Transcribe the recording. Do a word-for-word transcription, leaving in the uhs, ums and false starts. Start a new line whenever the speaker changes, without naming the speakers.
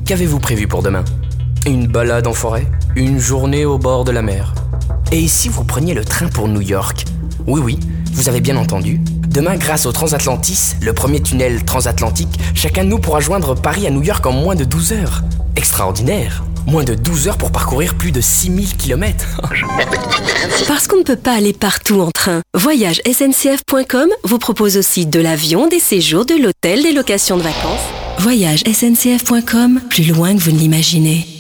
Qu'avez-vous prévu pour demain ? Une balade en forêt ? Une journée au bord de la mer ? Et si vous preniez le train pour New York ? Oui, oui, vous avez bien entendu. Demain, grâce au Transatlantis, le premier tunnel transatlantique, chacun de nous pourra joindre Paris à New York en moins de douze heures. Extraordinaire ! Moins de douze heures pour parcourir plus de six mille kilomètres.
Parce qu'on ne peut pas aller partout en train, voyage S N C F point com vous propose aussi de l'avion, des séjours, de l'hôtel, des locations de vacances. voyage S N C F point com, plus loin que vous ne l'imaginez.